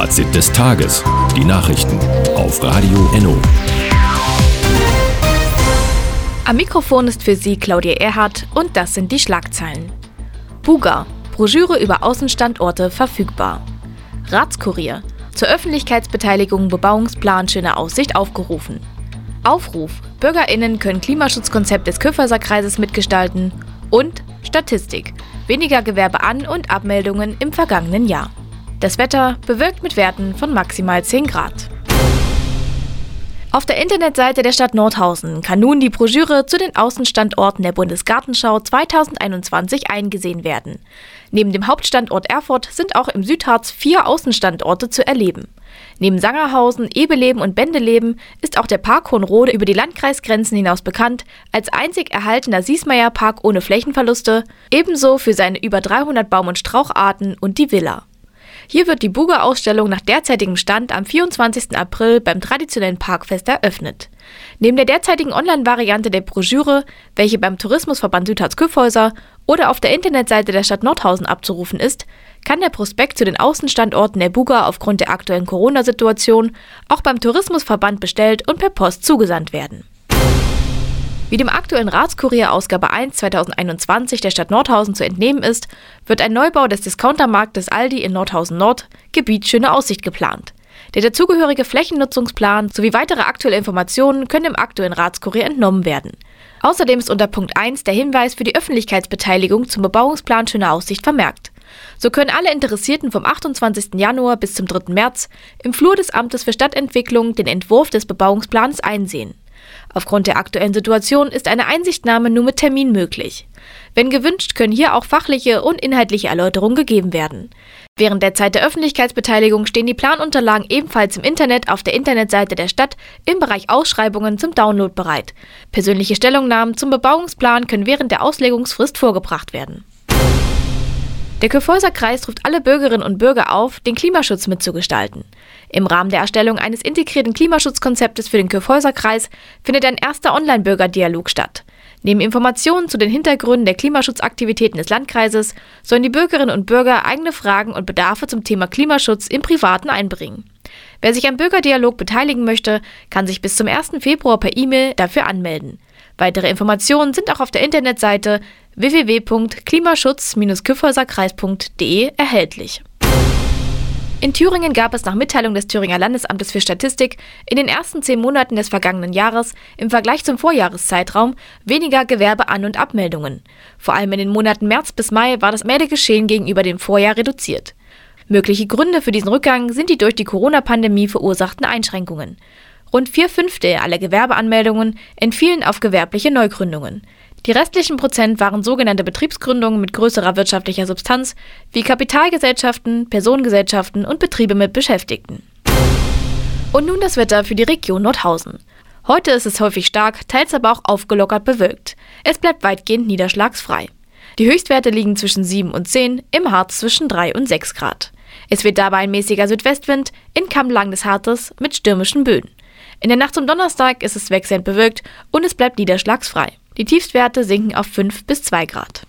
Fazit des Tages. Die Nachrichten auf Radio Enno. Am Mikrofon ist für Sie Claudia Erhardt und das sind die Schlagzeilen. Buga, Broschüre über Außenstandorte verfügbar. Ratskurier, zur Öffentlichkeitsbeteiligung Bebauungsplan Schöne Aussicht aufgerufen. Aufruf, BürgerInnen können Klimaschutzkonzept des Kyffhäuser-Kreises mitgestalten. Und Statistik, weniger Gewerbe an- und Abmeldungen im vergangenen Jahr. Das Wetter bewölkt mit Werten von maximal 10 Grad. Auf der Internetseite der Stadt Nordhausen kann nun die Broschüre zu den Außenstandorten der Bundesgartenschau 2021 eingesehen werden. Neben dem Hauptstandort Erfurt sind auch im Südharz 4 Außenstandorte zu erleben. Neben Sangerhausen, Ebeleben und Bendeleben ist auch der Park Hohenrode über die Landkreisgrenzen hinaus bekannt als einzig erhaltener Siesmayer-Park ohne Flächenverluste, ebenso für seine über 300 Baum- und Straucharten und die Villa. Hier wird die Buga-Ausstellung nach derzeitigem Stand am 24. April beim traditionellen Parkfest eröffnet. Neben der derzeitigen Online-Variante der Broschüre, welche beim Tourismusverband Südharz-Kyffhäuser oder auf der Internetseite der Stadt Nordhausen abzurufen ist, kann der Prospekt zu den Außenstandorten der Buga aufgrund der aktuellen Corona-Situation auch beim Tourismusverband bestellt und per Post zugesandt werden. Wie dem aktuellen Ratskurier Ausgabe 1 2021 der Stadt Nordhausen zu entnehmen ist, wird ein Neubau des Discountermarktes Aldi in Nordhausen Nord, Gebiet Schöne Aussicht, geplant. Der dazugehörige Flächennutzungsplan sowie weitere aktuelle Informationen können im aktuellen Ratskurier entnommen werden. Außerdem ist unter Punkt 1 der Hinweis für die Öffentlichkeitsbeteiligung zum Bebauungsplan Schöne Aussicht vermerkt. So können alle Interessierten vom 28. Januar bis zum 3. März im Flur des Amtes für Stadtentwicklung den Entwurf des Bebauungsplans einsehen. Aufgrund der aktuellen Situation ist eine Einsichtnahme nur mit Termin möglich. Wenn gewünscht, können hier auch fachliche und inhaltliche Erläuterungen gegeben werden. Während der Zeit der Öffentlichkeitsbeteiligung stehen die Planunterlagen ebenfalls im Internet auf der Internetseite der Stadt im Bereich Ausschreibungen zum Download bereit. Persönliche Stellungnahmen zum Bebauungsplan können während der Auslegungsfrist vorgebracht werden. Der Kyffhäuser-Kreis ruft alle Bürgerinnen und Bürger auf, den Klimaschutz mitzugestalten. Im Rahmen der Erstellung eines integrierten Klimaschutzkonzeptes für den Kyffhäuser-Kreis findet ein erster Online-Bürgerdialog statt. Neben Informationen zu den Hintergründen der Klimaschutzaktivitäten des Landkreises sollen die Bürgerinnen und Bürger eigene Fragen und Bedarfe zum Thema Klimaschutz im Privaten einbringen. Wer sich am Bürgerdialog beteiligen möchte, kann sich bis zum 1. Februar per E-Mail dafür anmelden. Weitere Informationen sind auch auf der Internetseite www.klimaschutz-kyffhäuserkreis.de erhältlich. In Thüringen gab es nach Mitteilung des Thüringer Landesamtes für Statistik in den ersten 10 Monaten des vergangenen Jahres im Vergleich zum Vorjahreszeitraum weniger Gewerbean- und Abmeldungen. Vor allem in den Monaten März bis Mai war das Meldegeschehen gegenüber dem Vorjahr reduziert. Mögliche Gründe für diesen Rückgang sind die durch die Corona-Pandemie verursachten Einschränkungen. Rund 4/5 aller Gewerbeanmeldungen entfielen auf gewerbliche Neugründungen. Die restlichen Prozent waren sogenannte Betriebsgründungen mit größerer wirtschaftlicher Substanz wie Kapitalgesellschaften, Personengesellschaften und Betriebe mit Beschäftigten. Und nun das Wetter für die Region Nordhausen. Heute ist es häufig stark, teils aber auch aufgelockert bewölkt. Es bleibt weitgehend niederschlagsfrei. Die Höchstwerte liegen zwischen 7 und 10, im Harz zwischen 3 und 6 Grad. Es weht dabei ein mäßiger Südwestwind, in Kammlagen des Harzes mit stürmischen Böen. In der Nacht zum Donnerstag ist es wechselnd bewölkt und es bleibt niederschlagsfrei. Die Tiefstwerte sinken auf 5 bis 2 Grad.